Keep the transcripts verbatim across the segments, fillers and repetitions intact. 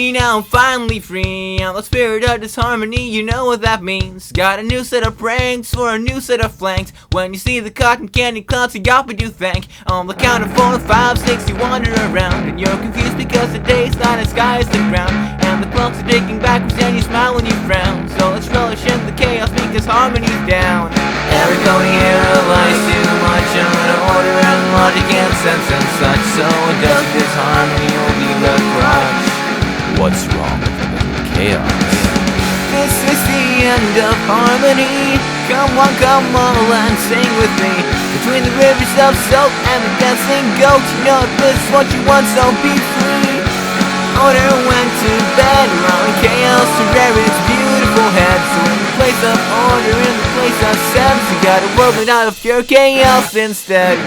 me, now I'm finally free. I'm the spirit of disharmony, you know what that means. Got a new set of pranks for a new set of flanks. When you see the cotton candy clouds, you got what you think. On the count of four, five, six, you wander around, and you're confused because the day's not as sky as the ground. And the clocks are ticking backwards and you smile when you frown. So let's relish in the chaos because harmony's down. Every Coney era lies too much on order and logic and sense and such. So it does this harmony will be the crutch. What's wrong with a little chaos? This is the end of harmony. Come on, come on and sing with me. Between the rivers of soap and the dancing goat, you know this is what you want, so be free. Order went to bed, allowing chaos to rear its beautiful head. So in the place of order, in the place of sense, you got a world made out of pure chaos instead.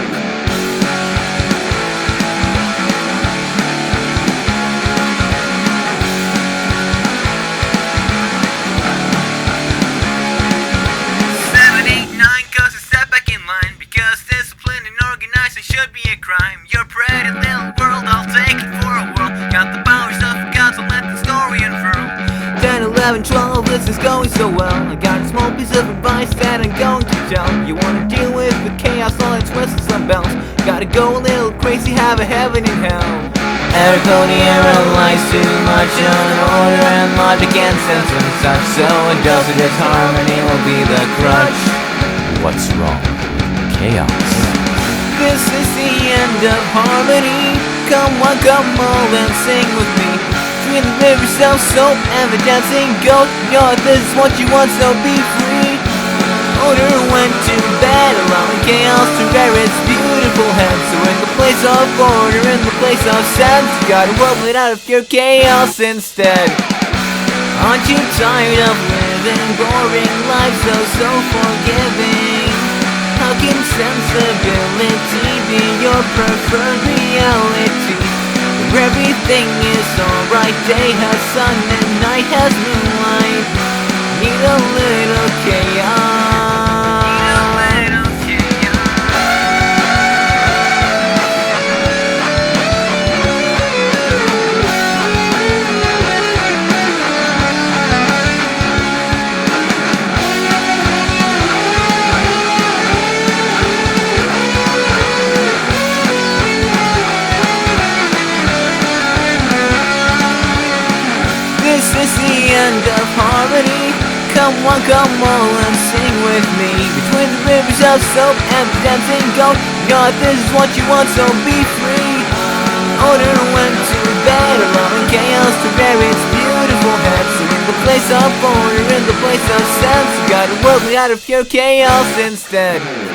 Should be a crime. You're a pretty little world, I'll take it for a whirl. Got the powers of God, so let the story unfurl. ten, eleven, twelve, this is going so well. I got a small piece of advice that I'm going to tell. You wanna deal with the chaos, all its whistles and bells. Gotta go a little crazy, have a heaven and hell. Every Coney era lies too much on order and logic and sense and such. So it does it as harmony will be the crutch. What's wrong with chaos? This is the end of harmony. Come on, come on and sing with me. Between the rivers of soap and the dancing goat, you know this is what you want, so be free. Order went to bed, allowing chaos to rear its beautiful head. So in the place of order, in the place of sense, you got a world made out of pure chaos instead. Aren't you tired of living boring lives, so so forgiving? How can sensibility be your preferred reality? Where everything is alright, day has sun and night has moonlight. Need a little chaos. This is the end of harmony. Come on, come on and sing with me. Between the rivers of soap and the dancing goat, you know this is what you want, so be free. Order went to bed, allowing chaos to rear its beautiful head. So in the place of order, in the place of sense, you got a world made out of pure chaos instead.